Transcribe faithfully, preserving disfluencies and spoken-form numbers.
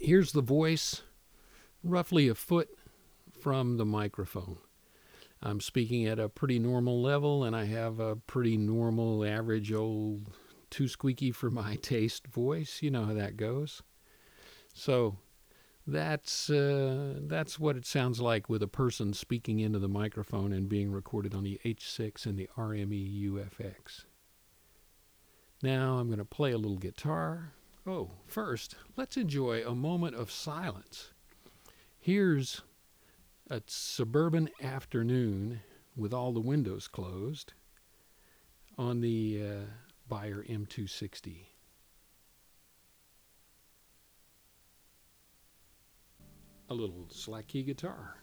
Here's the voice, roughly a foot from the microphone. I'm speaking at a pretty normal level, and I have a pretty normal, average old, too squeaky for my taste voice. You know how that goes. So that's uh, that's what it sounds like with a person speaking into the microphone and being recorded on the H six and the R M E U F X. Now I'm going to play a little guitar. Oh, first, let's enjoy a moment of silence. Here's a suburban afternoon with all the windows closed on the uh, Beyer M two sixty. A little slack key guitar.